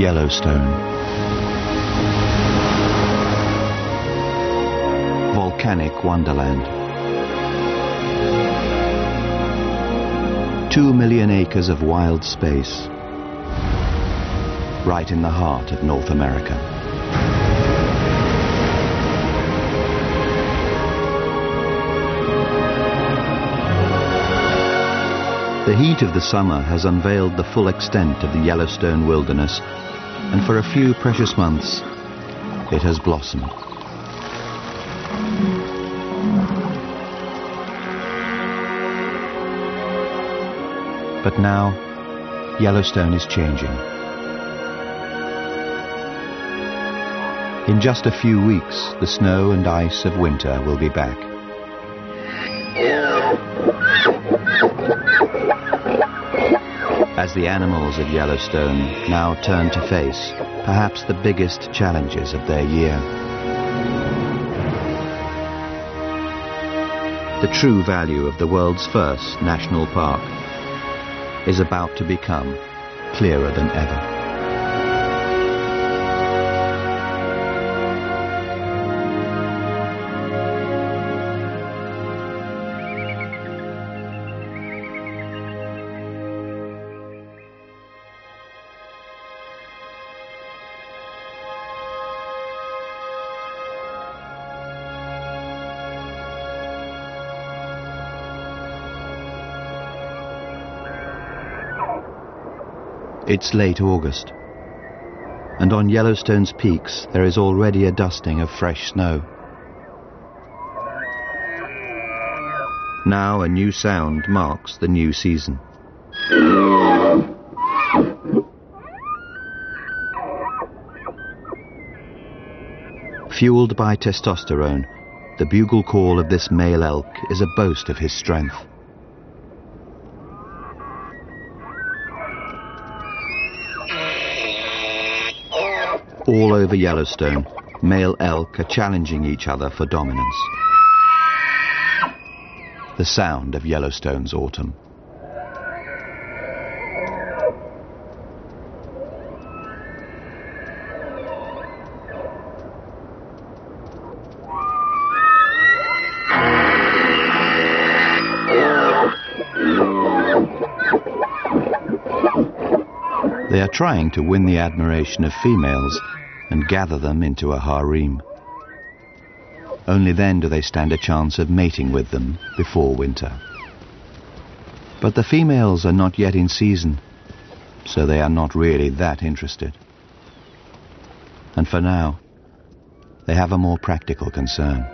Yellowstone. Volcanic wonderland. 2 million acres of wild space, right in the heart of North America. The heat of the summer has unveiled the full extent of the Yellowstone wilderness, and for a few precious months it has blossomed. But now, Yellowstone is changing. In just a few weeks, the snow and ice of winter will be back. As the animals of Yellowstone now turn to face perhaps the biggest challenges of their year. The true value of the world's first national park is about to become clearer than ever. It's late August, and on Yellowstone's peaks there is already a dusting of fresh snow. Now a new sound marks the new season. Fueled by testosterone, the bugle call of this male elk is a boast of his strength. All over Yellowstone, male elk are challenging each other for dominance. The sound of Yellowstone's autumn. They are trying to win the admiration of females and gather them into a harem. Only then do they stand a chance of mating with them before winter. But the females are not yet in season, so they are not really that interested. And for now, they have a more practical concern.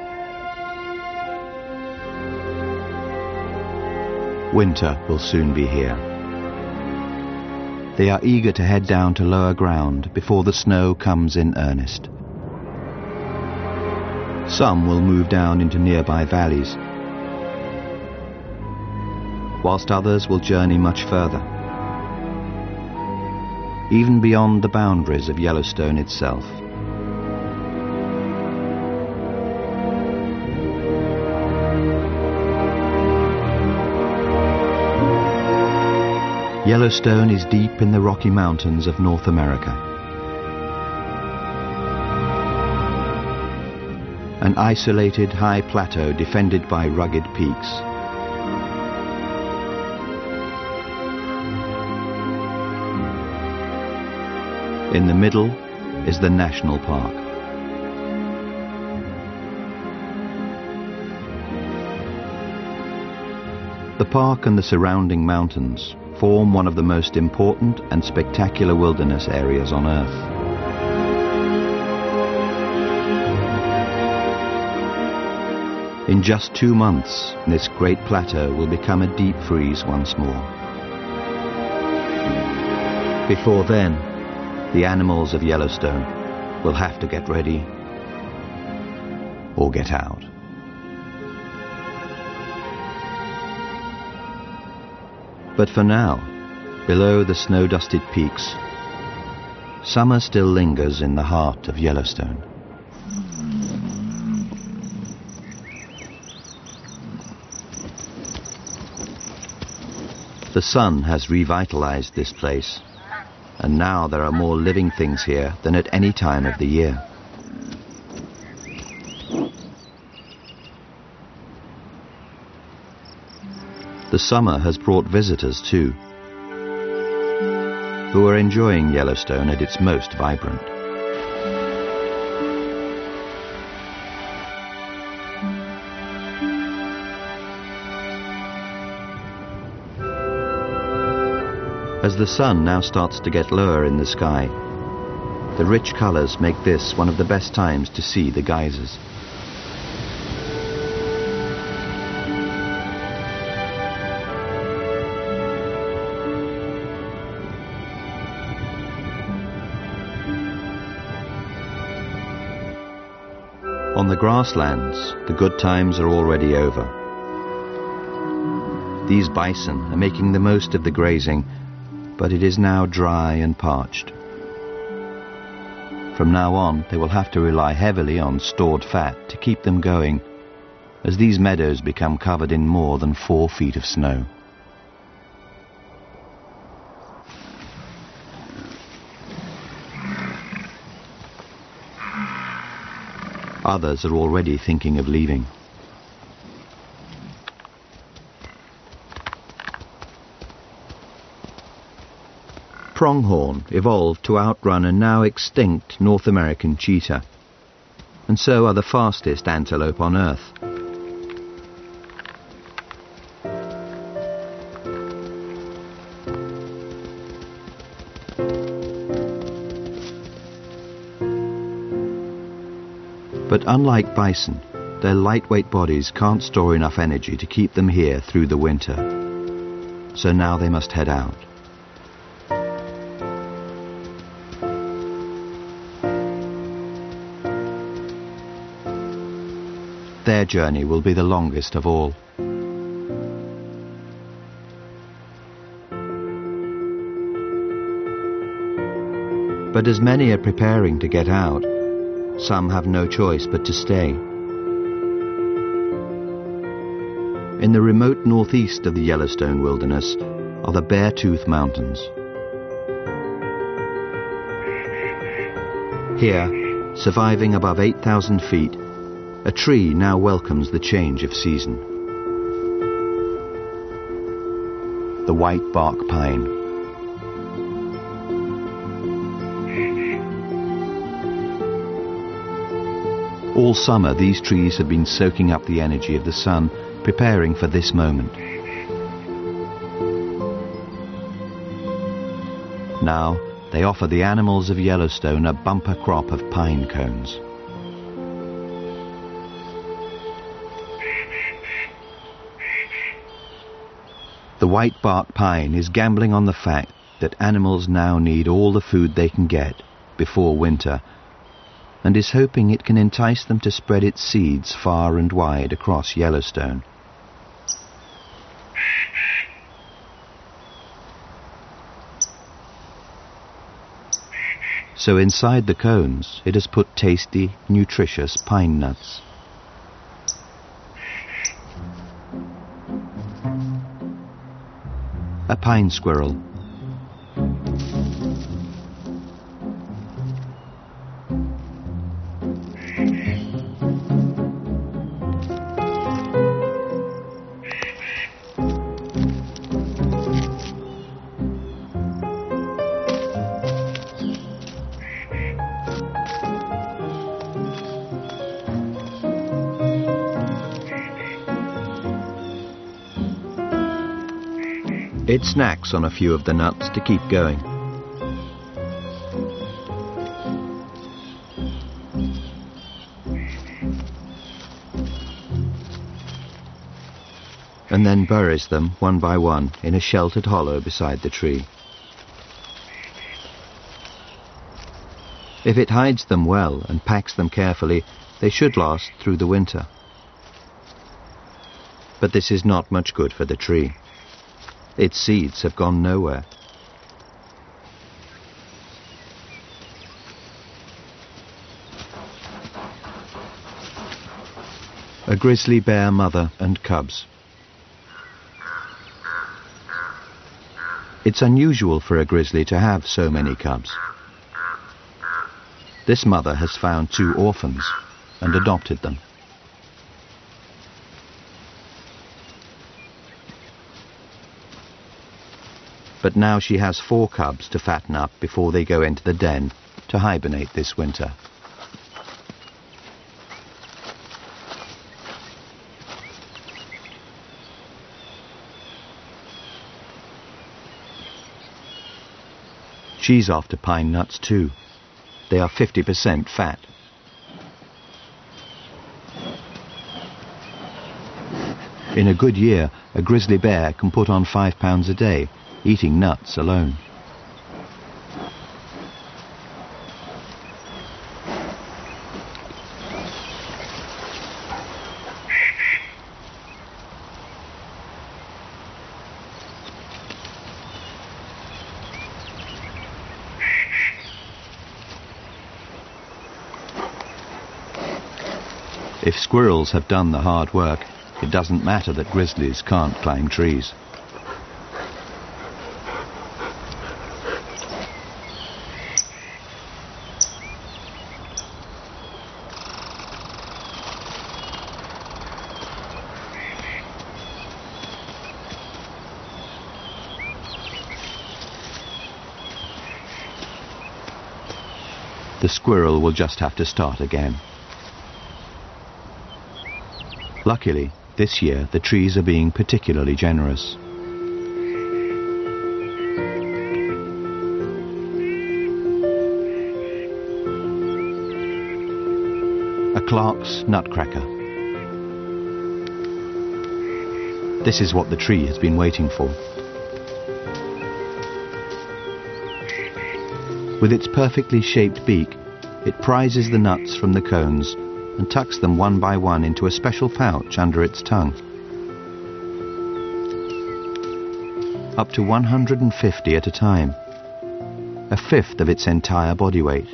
Winter will soon be here. They are eager to head down to lower ground before the snow comes in earnest. Some will move down into nearby valleys, whilst others will journey much further, even beyond the boundaries of Yellowstone itself. Yellowstone is deep in the Rocky Mountains of North America. An isolated high plateau defended by rugged peaks. In the middle is the national park. The park and the surrounding mountains form one of the most important and spectacular wilderness areas on Earth. In just 2 months, this great plateau will become a deep freeze once more. Before then, the animals of Yellowstone will have to get ready or get out. But for now, below the snow-dusted peaks, summer still lingers in the heart of Yellowstone. The sun has revitalized this place, and now there are more living things here than at any time of the year. The summer has brought visitors too, who are enjoying Yellowstone at its most vibrant. As the sun now starts to get lower in the sky, the rich colors make this one of the best times to see the geysers. On the grasslands, the good times are already over. These bison are making the most of the grazing, but it is now dry and parched. From now on, they will have to rely heavily on stored fat to keep them going, as these meadows become covered in more than 4 feet of snow. Others are already thinking of leaving. Pronghorn evolved to outrun a now extinct North American cheetah, and so are the fastest antelope on Earth. But unlike bison, their lightweight bodies can't store enough energy to keep them here through the winter. So now they must head out. Their journey will be the longest of all. But as many are preparing to get out, some have no choice but to stay. In the remote northeast of the Yellowstone wilderness are the Beartooth Mountains. Here, surviving above 8,000 feet, a tree now welcomes the change of season. The white bark pine. All summer, these trees have been soaking up the energy of the sun, preparing for this moment. Now, they offer the animals of Yellowstone a bumper crop of pine cones. The white bark pine is gambling on the fact that animals now need all the food they can get before winter, and is hoping it can entice them to spread its seeds far and wide across Yellowstone. So inside the cones, it has put tasty, nutritious pine nuts. A pine squirrel. It snacks on a few of the nuts to keep going. And then buries them one by one in a sheltered hollow beside the tree. If it hides them well and packs them carefully, they should last through the winter. But this is not much good for the tree. Its seeds have gone nowhere. A grizzly bear mother and cubs. It's unusual for a grizzly to have so many cubs. This mother has found 2 orphans and adopted them. But now she has 4 cubs to fatten up before they go into the den to hibernate this winter. She's after pine nuts too. They are 50% fat. In a good year, a grizzly bear can put on 5 pounds a day, eating nuts alone. If squirrels have done the hard work, it doesn't matter that grizzlies can't climb trees. The squirrel will just have to start again. Luckily, this year the trees are being particularly generous. A Clark's nutcracker. This is what the tree has been waiting for. With its perfectly shaped beak, it prizes the nuts from the cones and tucks them one by one into a special pouch under its tongue. Up to 150 at a time, a fifth of its entire body weight.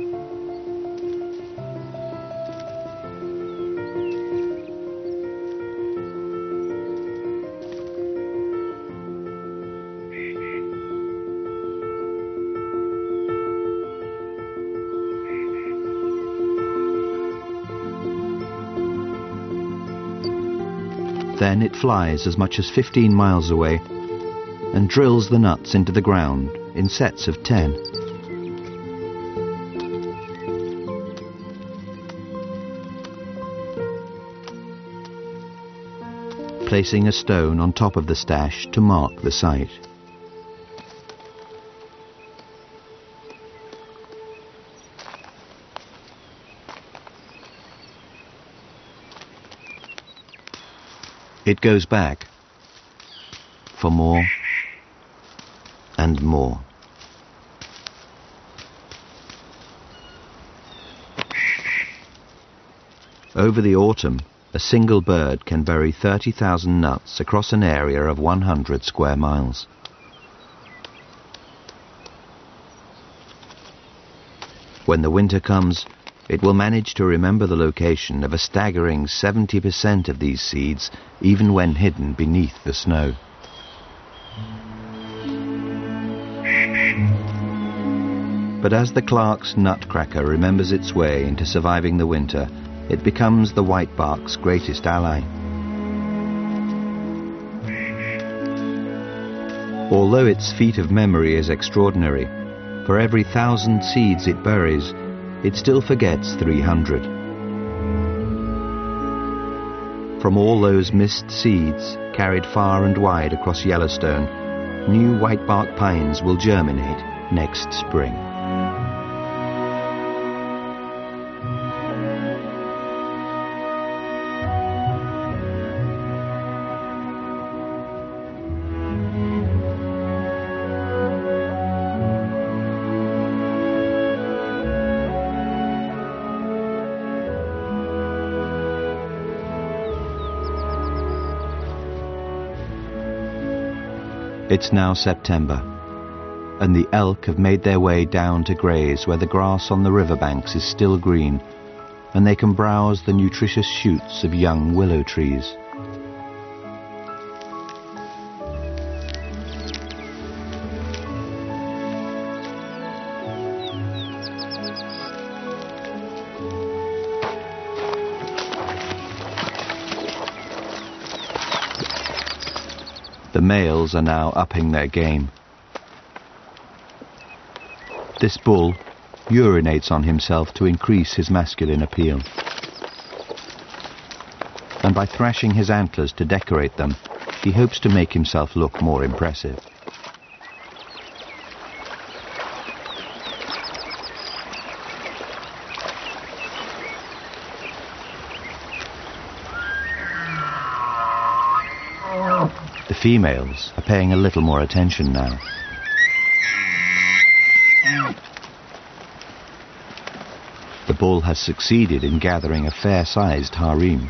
Then it flies as much as 15 miles away and drills the nuts into the ground in sets of 10. Placing a stone on top of the stash to mark the site. It goes back for more and more. Over the autumn, a single bird can bury 30,000 nuts across an area of 100 square miles. When the winter comes, it will manage to remember the location of a staggering 70% of these seeds, even when hidden beneath the snow. But as the Clark's nutcracker remembers its way into surviving the winter, it becomes the whitebark's greatest ally. Although its feat of memory is extraordinary, for every 1,000 seeds it buries, it still forgets 300. From all those missed seeds carried far and wide across Yellowstone, new whitebark pines will germinate next spring. It's now September, and the elk have made their way down to graze where the grass on the riverbanks is still green, and they can browse the nutritious shoots of young willow trees. The males are now upping their game. This bull urinates on himself to increase his masculine appeal. And by thrashing his antlers to decorate them, he hopes to make himself look more impressive. The females are paying a little more attention now. The bull has succeeded in gathering a fair-sized harem.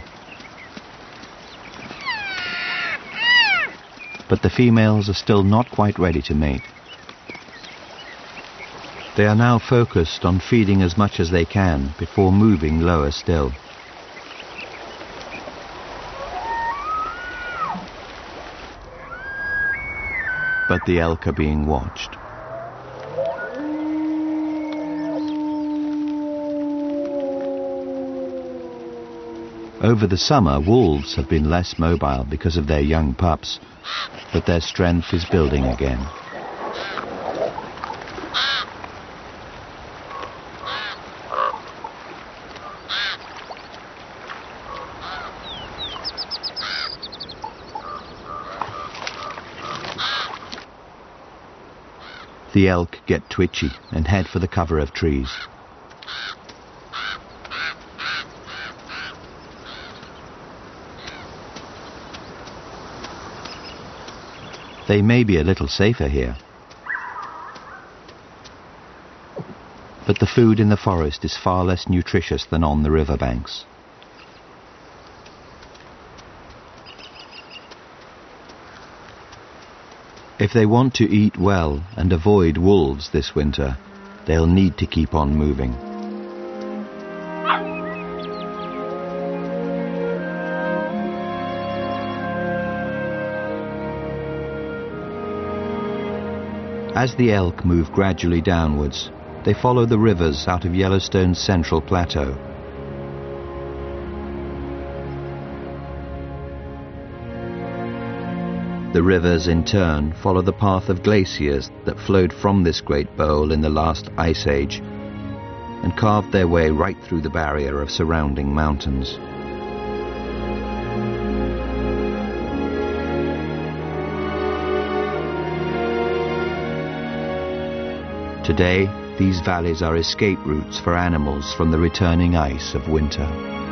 But the females are still not quite ready to mate. They are now focused on feeding as much as they can before moving lower still. But the elk are being watched. Over the summer, wolves have been less mobile because of their young pups, but their strength is building again. The elk get twitchy and head for the cover of trees. They may be a little safer here, but the food in the forest is far less nutritious than on the riverbanks. If they want to eat well and avoid wolves this winter, they'll need to keep on moving. As the elk move gradually downwards, they follow the rivers out of Yellowstone's central plateau. The rivers, in turn, follow the path of glaciers that flowed from this great bowl in the last ice age and carved their way right through the barrier of surrounding mountains. Today, these valleys are escape routes for animals from the returning ice of winter.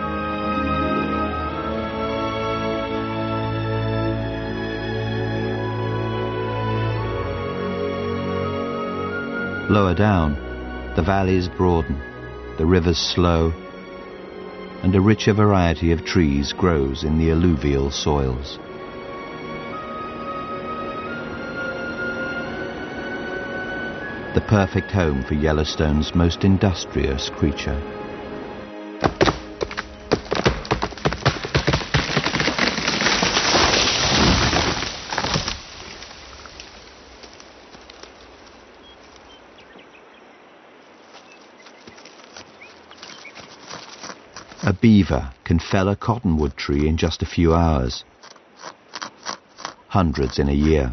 Lower down, the valleys broaden, the rivers slow, and a richer variety of trees grows in the alluvial soils. The perfect home for Yellowstone's most industrious creature. A beaver can fell a cottonwood tree in just a few hours. Hundreds in a year.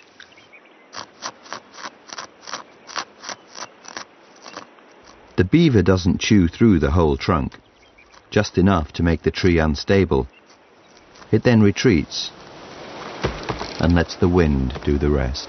The beaver doesn't chew through the whole trunk, just enough to make the tree unstable. It then retreats and lets the wind do the rest.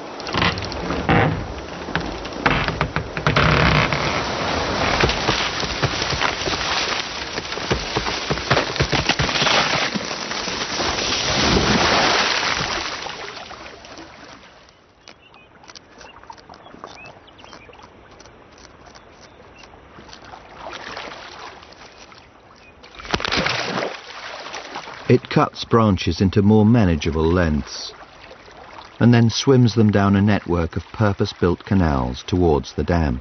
It cuts branches into more manageable lengths, and then swims them down a network of purpose-built canals towards the dam.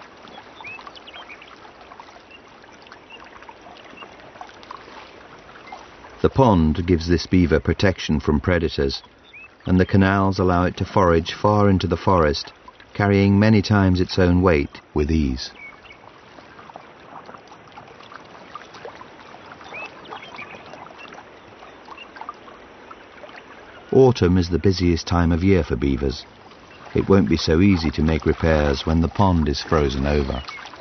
The pond gives this beaver protection from predators, and the canals allow it to forage far into the forest, carrying many times its own weight with ease. Autumn is the busiest time of year for beavers. It won't be so easy to make repairs when the pond is frozen over.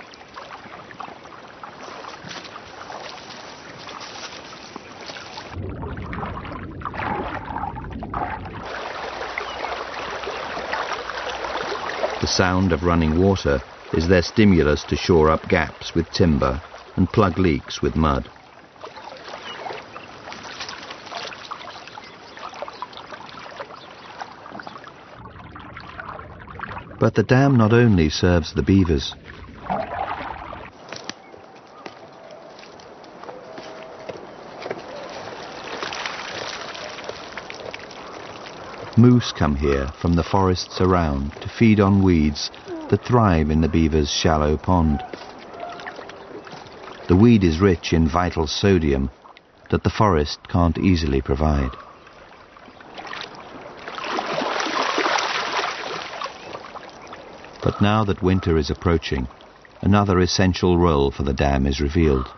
The sound of running water is their stimulus to shore up gaps with timber and plug leaks with mud. But the dam not only serves the beavers. Moose come here from the forests around to feed on weeds that thrive in the beavers' shallow pond. The weed is rich in vital sodium that the forest can't easily provide. But now that winter is approaching, another essential role for the dam is revealed.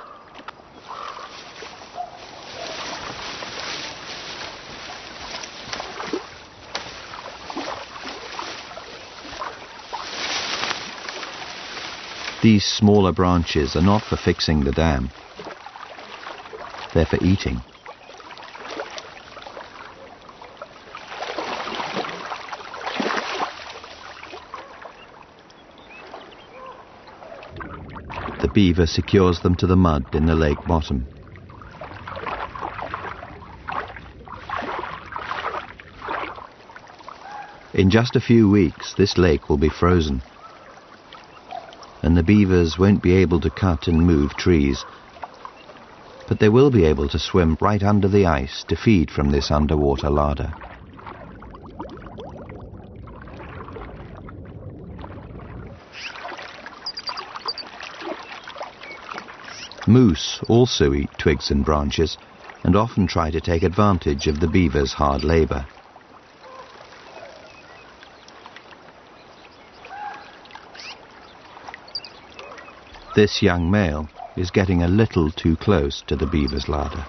These smaller branches are not for fixing the dam. They're for eating. The beaver secures them to the mud in the lake bottom. In just a few weeks, this lake will be frozen, and the beavers won't be able to cut and move trees, but they will be able to swim right under the ice to feed from this underwater larder. Moose also eat twigs and branches and often try to take advantage of the beavers' hard labor. This young male is getting a little too close to the beaver's larder.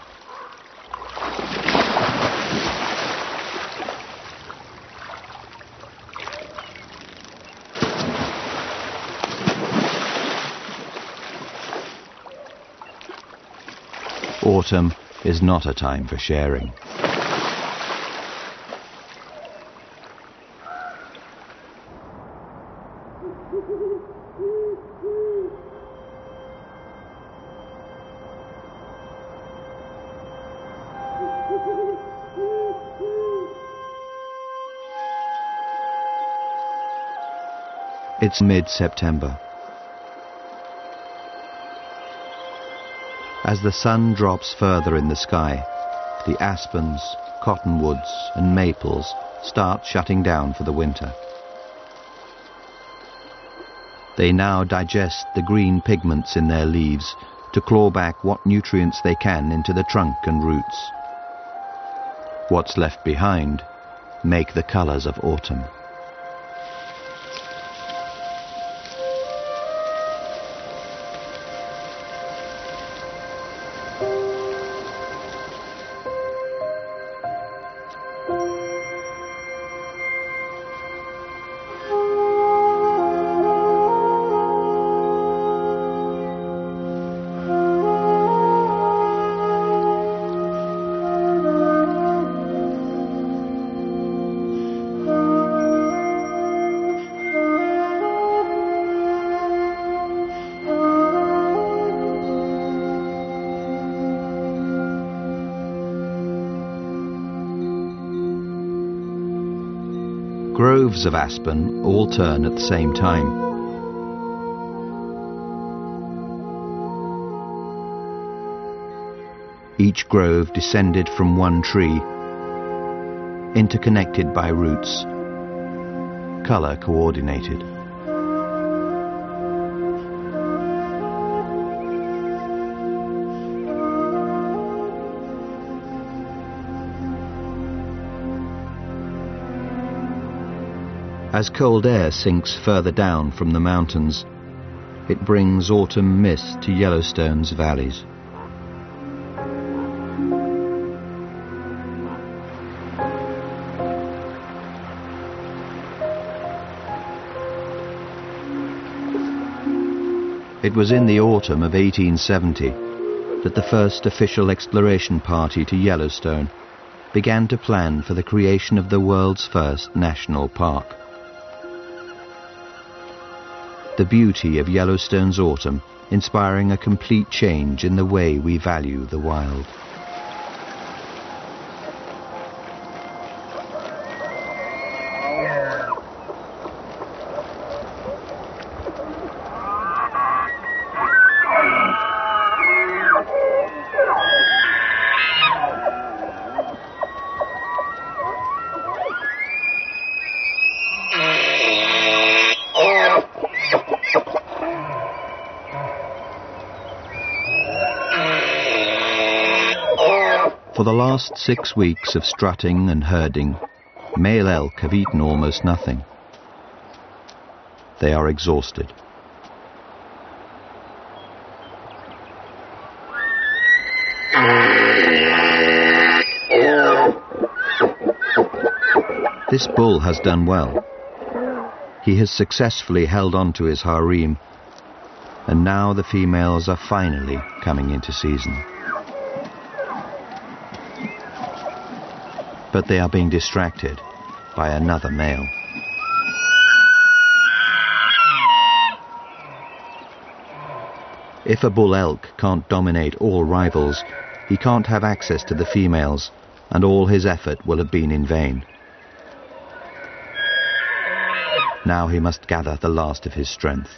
Autumn is not a time for sharing. It's mid-September. As the sun drops further in the sky, the aspens, cottonwoods and maples start shutting down for the winter. They now digest the green pigments in their leaves to claw back what nutrients they can into the trunk and roots. What's left behind make the colors of autumn. Groves of aspen all turn at the same time. Each grove descended from one tree, interconnected by roots, color coordinated. As cold air sinks further down from the mountains, it brings autumn mist to Yellowstone's valleys. It was in the autumn of 1870 that the first official exploration party to Yellowstone began to plan for the creation of the world's first national park. The beauty of Yellowstone's autumn inspiring a complete change in the way we value the wild. For the last 6 weeks of strutting and herding, male elk have eaten almost nothing. They are exhausted. This bull has done well. He has successfully held on to his harem, and now the females are finally coming into season. But they are being distracted by another male. If a bull elk can't dominate all rivals, he can't have access to the females, and all his effort will have been in vain. Now he must gather the last of his strength.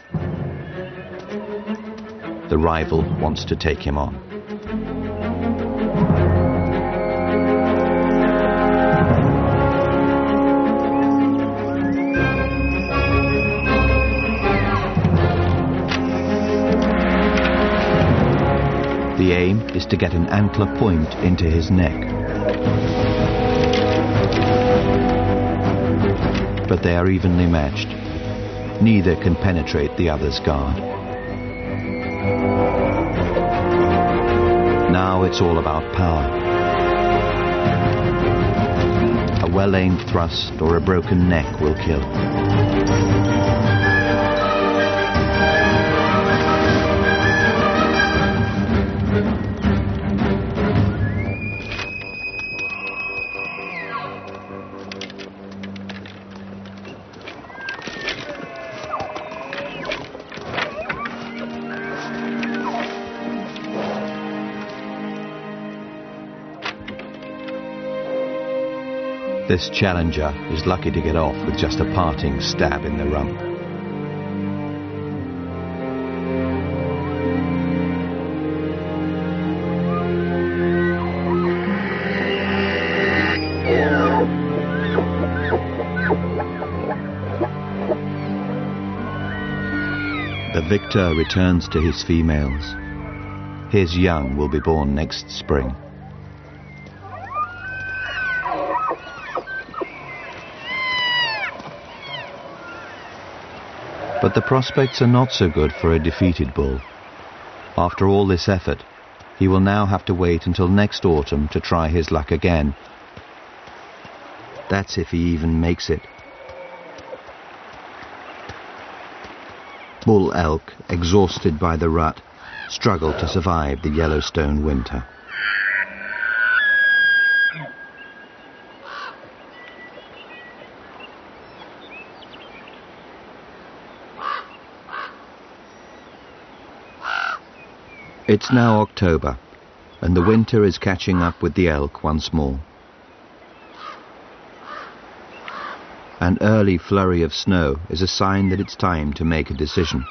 The rival wants to take him on. The aim is to get an antler point into his neck. But they are evenly matched. Neither can penetrate the other's guard. Now it's all about power. A well-aimed thrust or a broken neck will kill. This challenger is lucky to get off with just a parting stab in the rump. The victor returns to his females. His young will be born next spring. But the prospects are not so good for a defeated bull. After all this effort, he will now have to wait until next autumn to try his luck again. That's if he even makes it. Bull elk, exhausted by the rut, struggle to survive the Yellowstone winter. It's now October, and the winter is catching up with the elk once more. An early flurry of snow is a sign that it's time to make a decision.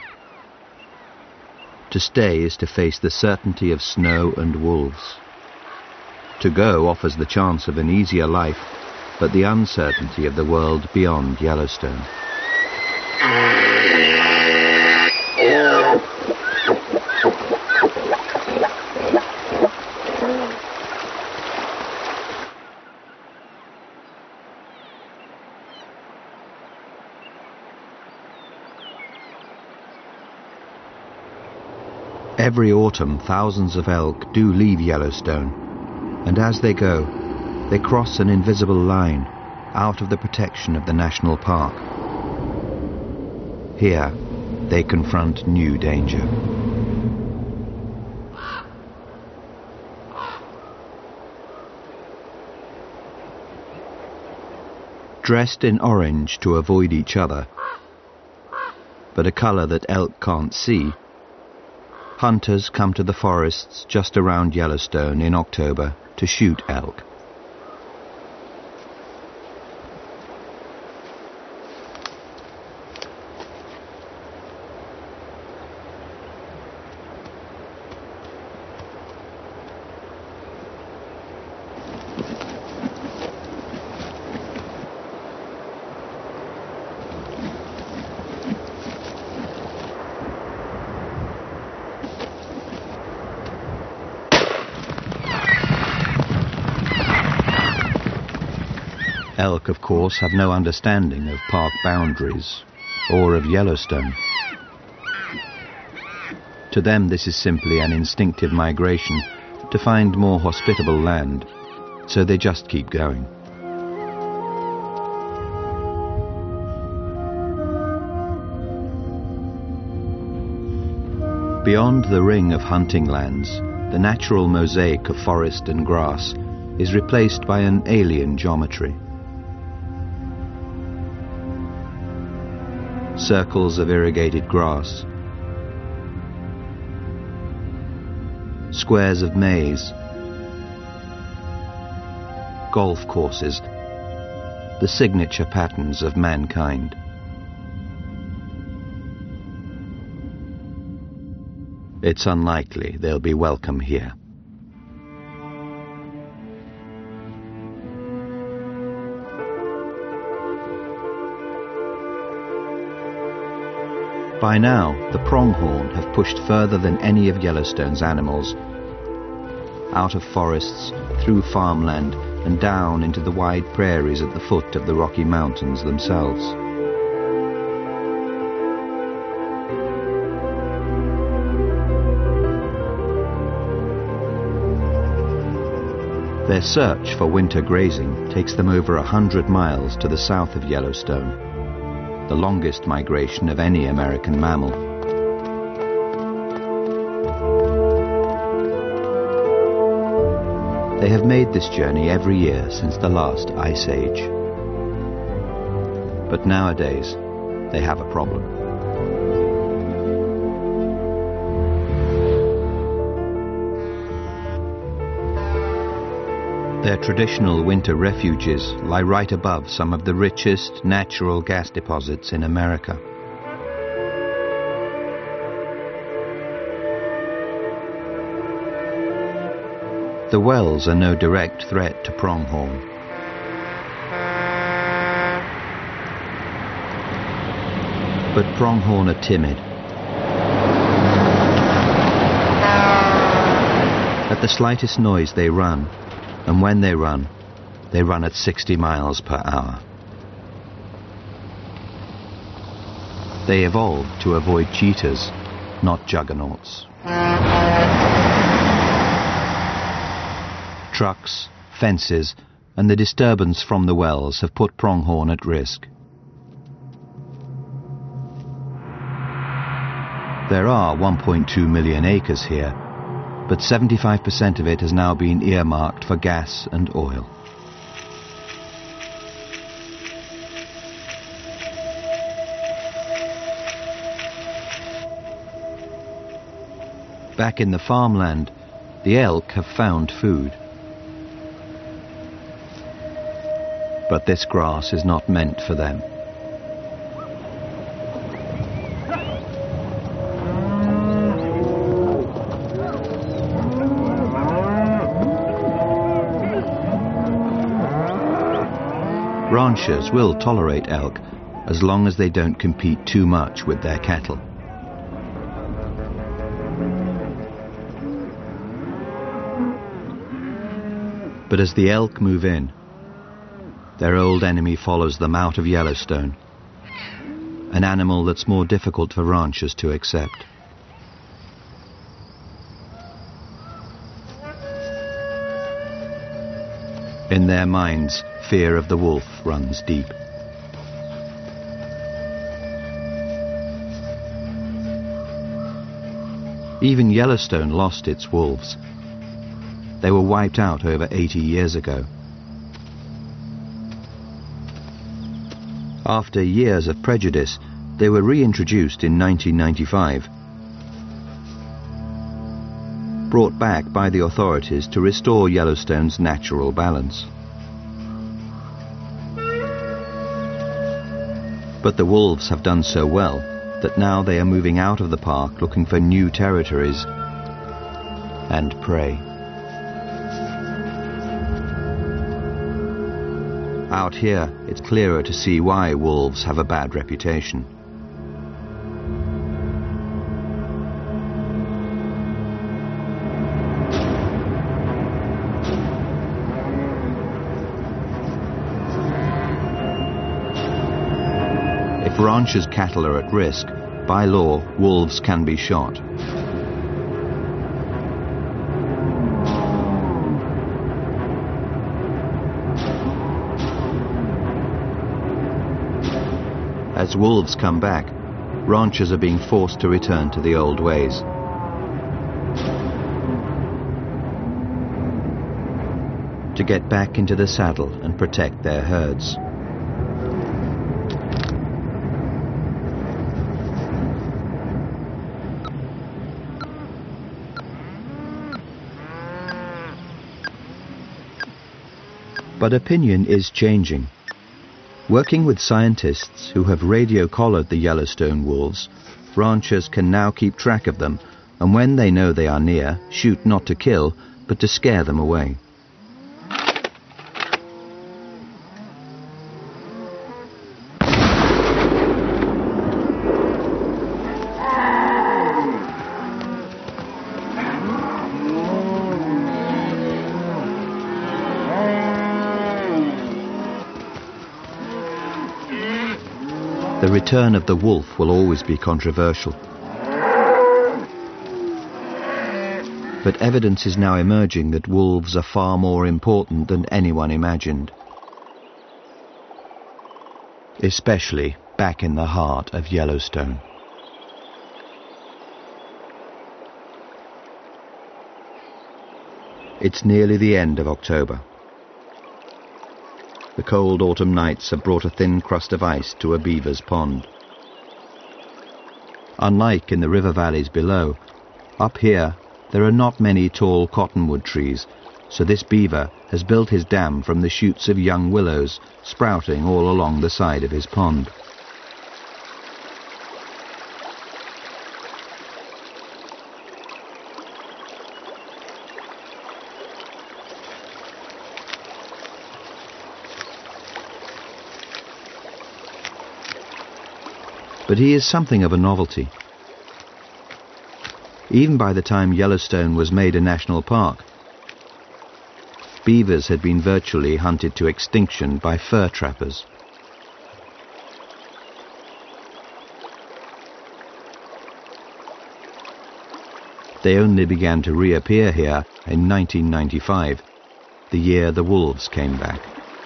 To stay is to face the certainty of snow and wolves. To go offers the chance of an easier life, but the uncertainty of the world beyond Yellowstone. Every autumn, thousands of elk do leave Yellowstone, and as they go, they cross an invisible line out of the protection of the national park. Here, they confront new danger. Dressed in orange to avoid each other, but a colour that elk can't see, hunters come to the forests just around Yellowstone in October to shoot elk. Elk, of course, have no understanding of park boundaries or of Yellowstone. To them, this is simply an instinctive migration to find more hospitable land, so they just keep going. Beyond the ring of hunting lands, the natural mosaic of forest and grass is replaced by an alien geometry. Circles of irrigated grass, squares of maize, golf courses, the signature patterns of mankind. It's unlikely they'll be welcome here. By now, the pronghorn have pushed further than any of Yellowstone's animals, out of forests, through farmland, and down into the wide prairies at the foot of the Rocky Mountains themselves. Their search for winter grazing takes them over 100 miles to the south of Yellowstone, the longest migration of any American mammal. They have made this journey every year since the last ice age. But nowadays, they have a problem. Their traditional winter refuges lie right above some of the richest natural gas deposits in America. The wells are no direct threat to pronghorn. But pronghorn are timid. At the slightest noise they run. And when they run at 60 miles per hour. They evolved to avoid cheetahs, not juggernauts. Trucks, fences, and the disturbance from the wells have put pronghorn at risk. There are 1.2 million acres here, but 75% of it has now been earmarked for gas and oil. Back in the farmland, the elk have found food. But this grass is not meant for them. Ranchers will tolerate elk as long as they don't compete too much with their cattle. But as the elk move in, their old enemy follows them out of Yellowstone, an animal that's more difficult for ranchers to accept. In their minds, fear of the wolf runs deep. Even Yellowstone lost its wolves. They were wiped out over 80 years ago. After years of prejudice, they were reintroduced in 1995, brought back by the authorities to restore Yellowstone's natural balance. But the wolves have done so well that now they are moving out of the park looking for new territories and prey. Out here, it's clearer to see why wolves have a bad reputation. If ranchers' cattle are at risk, by law, wolves can be shot. As wolves come back, ranchers are being forced to return to the old ways. To get back into the saddle and protect their herds. But opinion is changing. Working with scientists who have radio-collared the Yellowstone wolves, ranchers can now keep track of them, and when they know they are near, shoot not to kill, but to scare them away. The return of the wolf will always be controversial. But evidence is now emerging that wolves are far more important than anyone imagined. Especially back in the heart of Yellowstone. It's nearly the end of October. The cold autumn nights have brought a thin crust of ice to a beaver's pond. Unlike in the river valleys below, up here there are not many tall cottonwood trees, so this beaver has built his dam from the shoots of young willows sprouting all along the side of his pond. But he is something of a novelty. Even by the time Yellowstone was made a national park, beavers had been virtually hunted to extinction by fur trappers. They only began to reappear here in 1995, the year the wolves came back.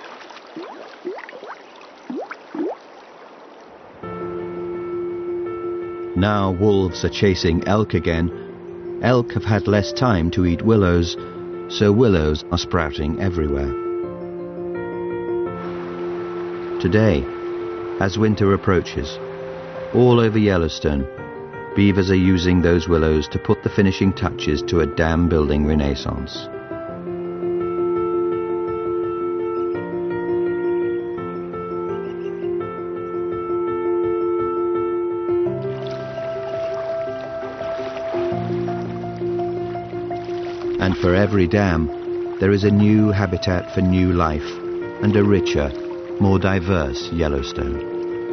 Now wolves are chasing elk again. Elk have had less time to eat willows, so willows are sprouting everywhere. Today, as winter approaches, all over Yellowstone, beavers are using those willows to put the finishing touches to a dam building renaissance. And for every dam, there is a new habitat for new life and a richer, more diverse Yellowstone.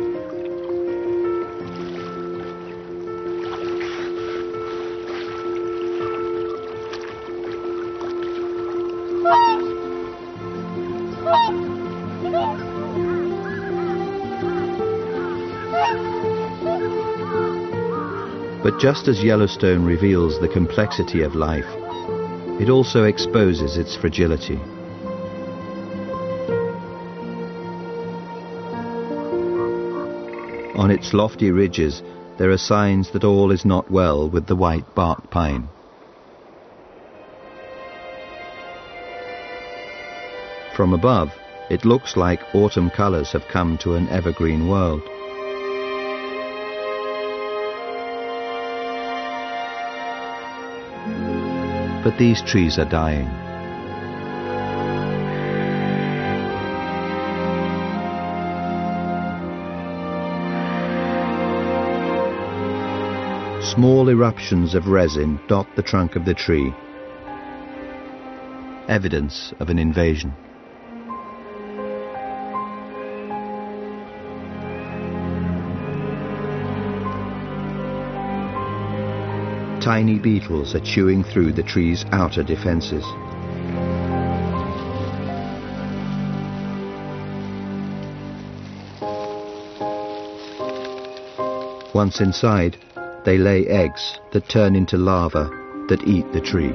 But just as Yellowstone reveals the complexity of life, it also exposes its fragility. On its lofty ridges, there are signs that all is not well with the white bark pine. From above, it looks like autumn colours have come to an evergreen world. But these trees are dying. Small eruptions of resin dot the trunk of the tree, evidence of an invasion. Tiny beetles are chewing through the tree's outer defences. Once inside, they lay eggs that turn into larvae that eat the tree.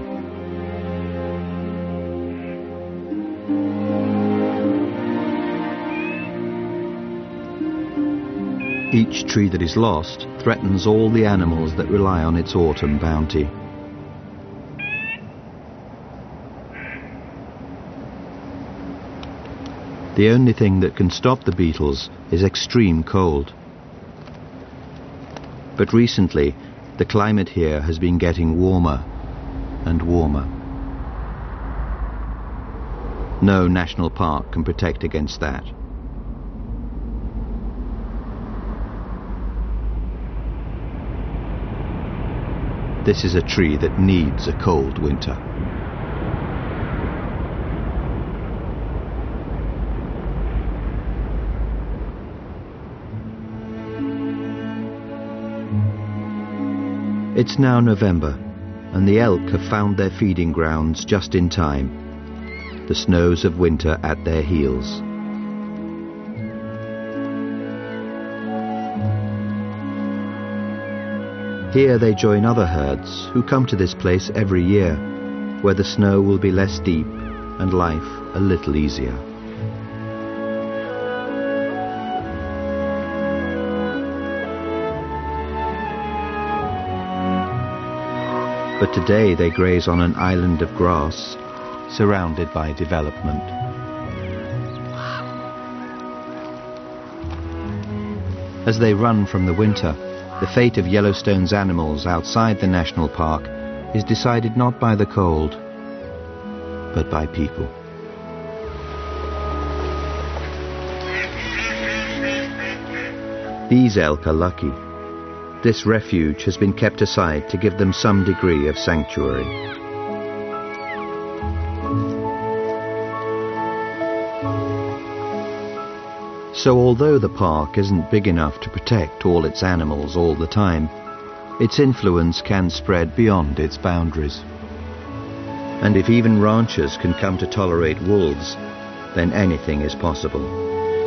Each tree that is lost threatens all the animals that rely on its autumn bounty. The only thing that can stop the beetles is extreme cold. But recently, the climate here has been getting warmer and warmer. No national park can protect against that. This is a tree that needs a cold winter. It's now November, and the elk have found their feeding grounds just in time, the snows of winter at their heels. Here they join other herds who come to this place every year, where the snow will be less deep and life a little easier. But today they graze on an island of grass, surrounded by development. As they run from the winter, the fate of Yellowstone's animals outside the national park is decided not by the cold, but by people. These elk are lucky. This refuge has been kept aside to give them some degree of sanctuary. So although the park isn't big enough to protect all its animals all the time, its influence can spread beyond its boundaries. And if even ranchers can come to tolerate wolves, then anything is possible.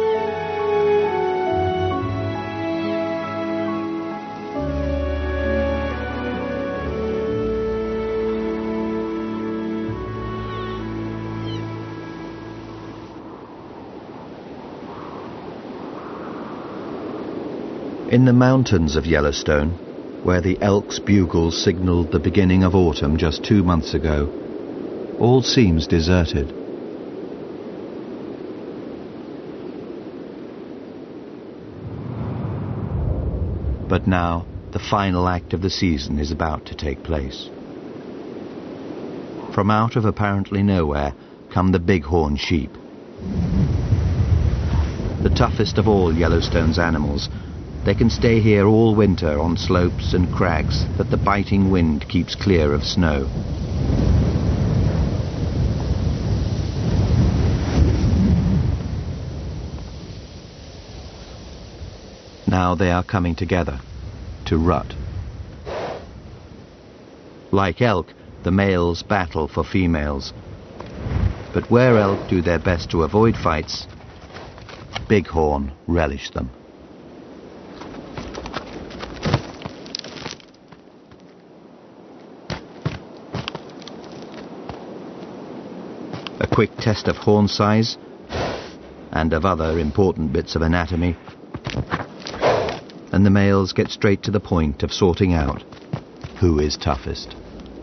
In the mountains of Yellowstone, where the elk's bugles signalled the beginning of autumn just 2 months ago, all seems deserted. But now, the final act of the season is about to take place. From out of apparently nowhere come the bighorn sheep. The toughest of all Yellowstone's animals, they can stay here all winter on slopes and crags that the biting wind keeps clear of snow. Now they are coming together to rut. Like elk, the males battle for females. But where elk do their best to avoid fights, bighorn relish them. A quick test of horn size and of other important bits of anatomy, and the males get straight to the point of sorting out who is toughest.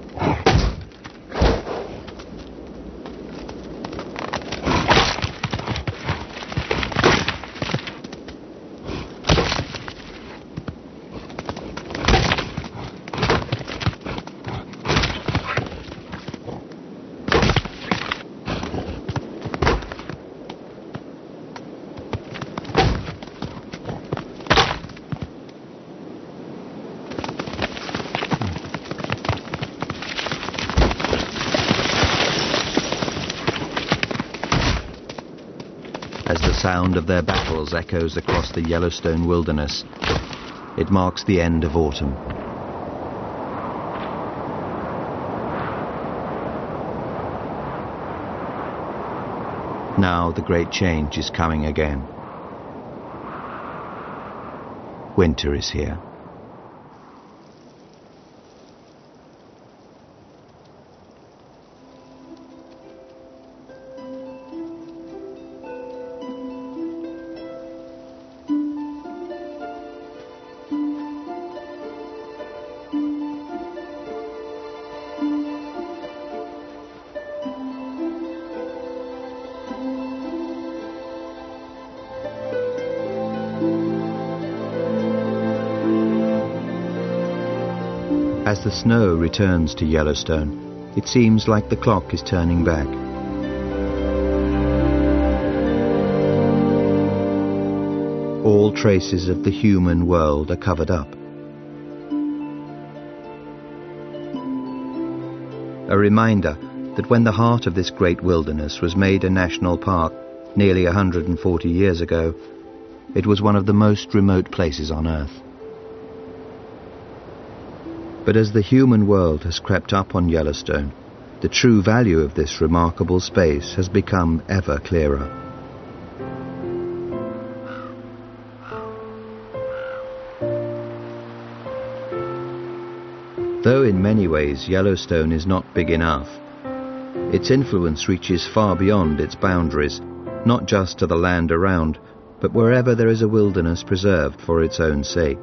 As the sound of their battles echoes across the Yellowstone wilderness, it marks the end of autumn. Now the great change is coming again. Winter is here. As the snow returns to Yellowstone, it seems like the clock is turning back. All traces of the human world are covered up. A reminder that when the heart of this great wilderness was made a national park nearly 140 years ago, it was one of the most remote places on Earth. But as the human world has crept up on Yellowstone, the true value of this remarkable space has become ever clearer. Though in many ways Yellowstone is not big enough, its influence reaches far beyond its boundaries, not just to the land around, but wherever there is a wilderness preserved for its own sake.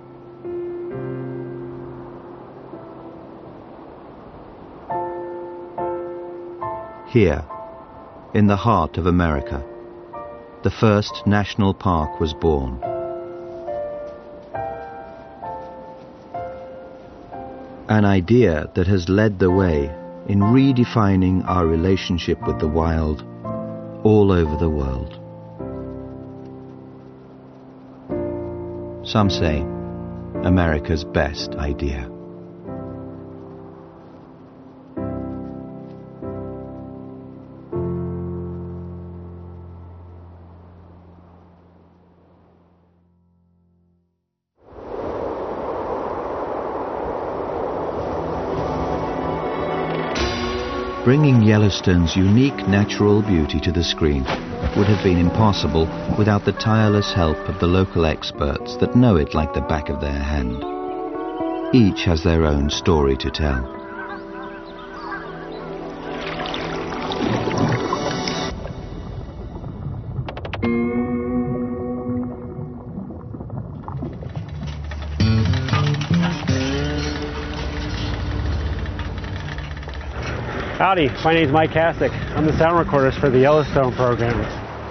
Here, in the heart of America, the first national park was born. An idea that has led the way in redefining our relationship with the wild all over the world. Some say America's best idea. Bringing Yellowstone's unique natural beauty to the screen would have been impossible without the tireless help of the local experts that know it like the back of their hand. Each has their own story to tell. Howdy, my name is Mike Kasich. I'm the sound recordist for the Yellowstone programs.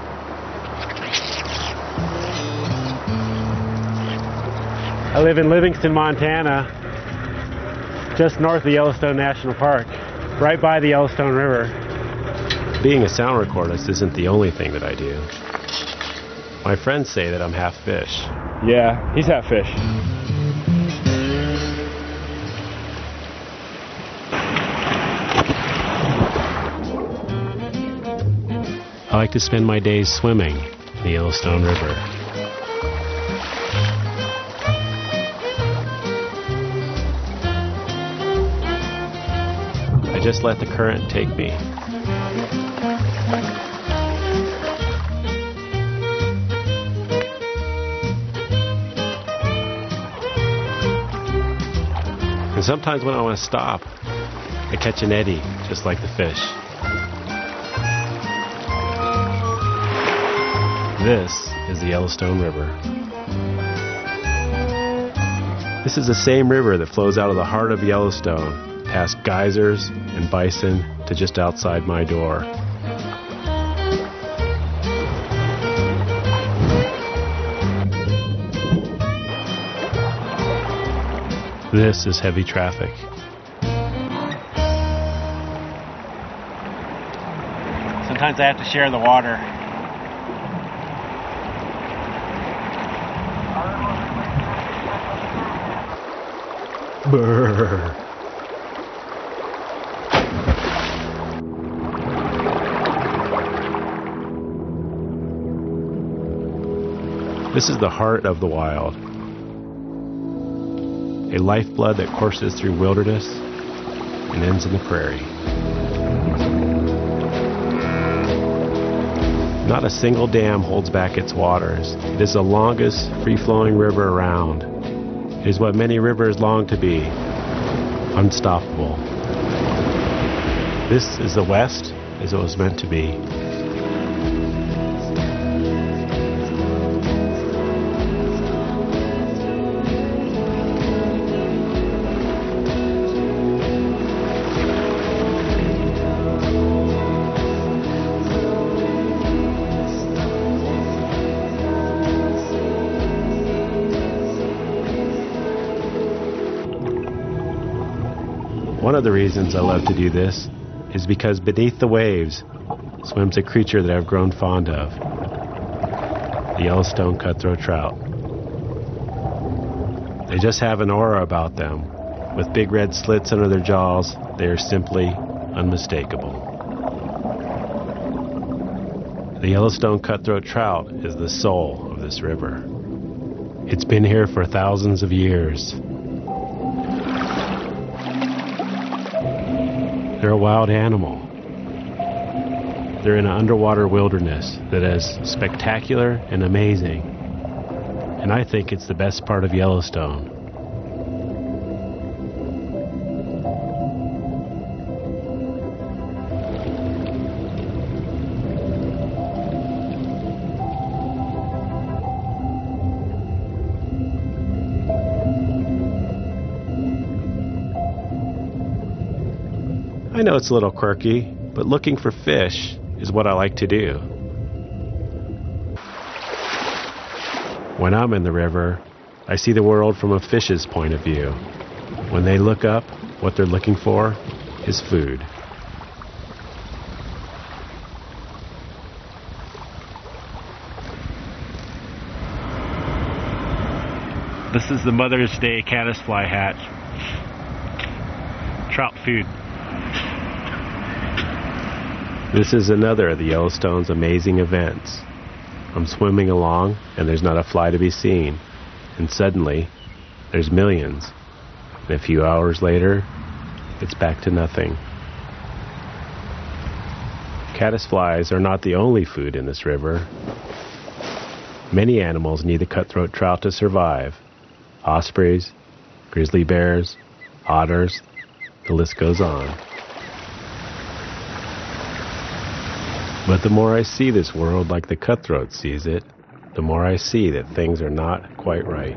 I live in Livingston, Montana, just north of Yellowstone National Park, right by the Yellowstone River. Being a sound recordist isn't the only thing that I do. My friends say that I'm half fish. Yeah, he's half fish. I like to spend my days swimming in the Yellowstone River. I just let the current take me. And sometimes when I want to stop, I catch an eddy, just like the fish. This is the Yellowstone River. This is the same river that flows out of the heart of Yellowstone, past geysers and bison to just outside my door. This is heavy traffic. Sometimes I have to share the water. Brrr. This is the heart of the wild. A lifeblood that courses through wilderness and ends in the prairie. Not a single dam holds back its waters. It is the longest free-flowing river around. It is what many rivers long to be, unstoppable. This is the West as it was meant to be. One of the reasons I love to do this is because beneath the waves swims a creature that I've grown fond of, the Yellowstone cutthroat trout. They just have an aura about them. With big red slits under their jaws, they are simply unmistakable. The Yellowstone cutthroat trout is the soul of this river. It's been here for thousands of years. They're a wild animal. They're in an underwater wilderness that is spectacular and amazing. And I think it's the best part of Yellowstone. I know it's a little quirky, but looking for fish is what I like to do. When I'm in the river, I see the world from a fish's point of view. When they look up, what they're looking for is food. This is the Mother's Day caddisfly hatch. Trout food. This is another of the Yellowstone's amazing events. I'm swimming along, and there's not a fly to be seen. And suddenly, there's millions. And a few hours later, it's back to nothing. Caddisflies are not the only food in this river. Many animals need the cutthroat trout to survive. Ospreys, grizzly bears, otters, the list goes on. But the more I see this world like the cutthroat sees it, the more I see that things are not quite right.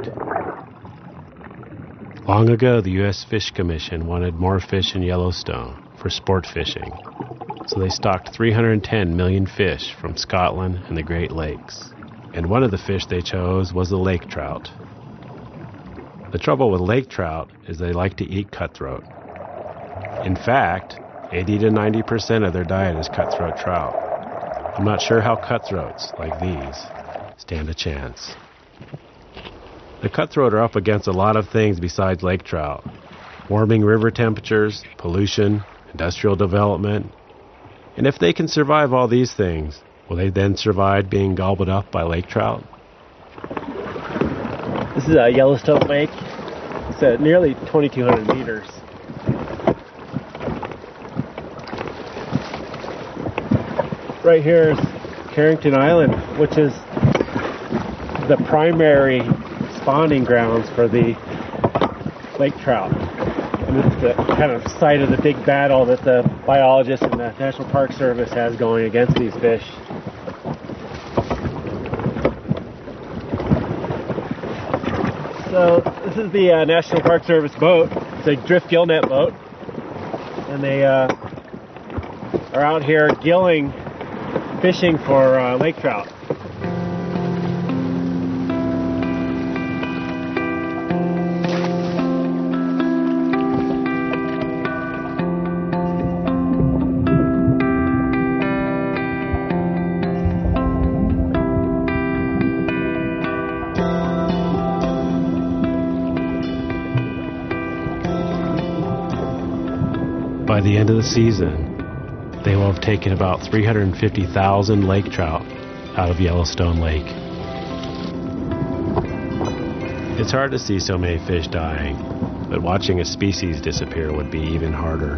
Long ago, the U.S. Fish Commission wanted more fish in Yellowstone for sport fishing, so they stocked 310 million fish from Scotland and the Great Lakes. And one of the fish they chose was the lake trout. The trouble with lake trout is they like to eat cutthroat. In fact, 80 to 90% of their diet is cutthroat trout. I'm not sure how cutthroats like these stand a chance. The cutthroat are up against a lot of things besides lake trout. Warming river temperatures, pollution, industrial development. And if they can survive all these things, will they then survive being gobbled up by lake trout? This is a Yellowstone Lake. It's at nearly 2,200 meters. Right here is Carrington Island, which is the primary spawning grounds for the lake trout. And it's the kind of site of the big battle that the biologists and the National Park Service has going against these fish. So This is the National Park Service boat. It's a drift gill net boat. And they are out here gilling, fishing for lake trout. By the end of the season, they will have taken about 350,000 lake trout out of Yellowstone Lake. It's hard to see so many fish dying, but watching a species disappear would be even harder.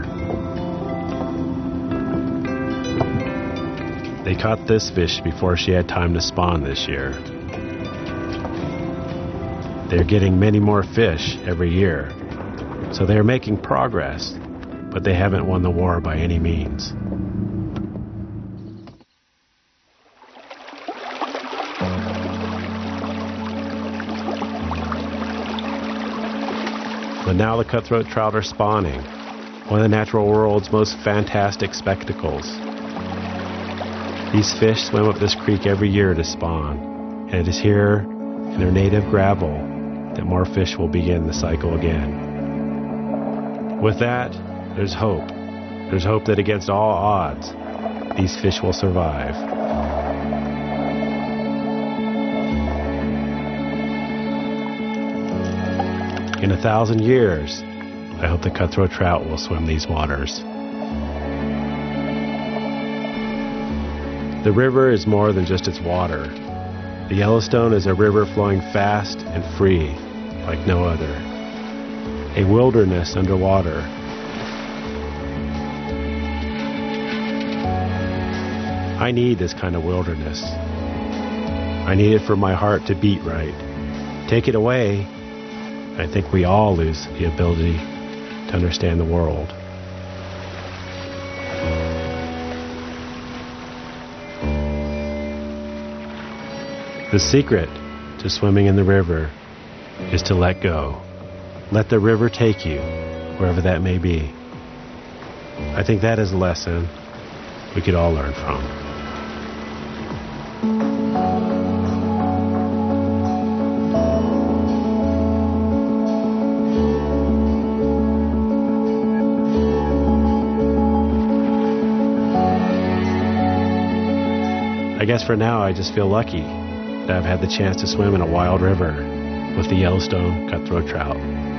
They caught this fish before she had time to spawn this year. They're getting many more fish every year, so they're making progress, but they haven't won the war by any means. But now the cutthroat trout are spawning, one of the natural world's most fantastic spectacles. These fish swim up this creek every year to spawn, and it is here, in their native gravel, that more fish will begin the cycle again. With that, there's hope. There's hope that against all odds, these fish will survive. In 1,000 years, I hope the cutthroat trout will swim these waters. The river is more than just its water. The Yellowstone is a river flowing fast and free, like no other. A wilderness underwater. I need this kind of wilderness. I need it for my heart to beat right. Take it away, I think we all lose the ability to understand the world. The secret to swimming in the river is to let go. Let the river take you, wherever that may be. I think that is a lesson we could all learn from. I guess for now I just feel lucky that I've had the chance to swim in a wild river with the Yellowstone cutthroat trout.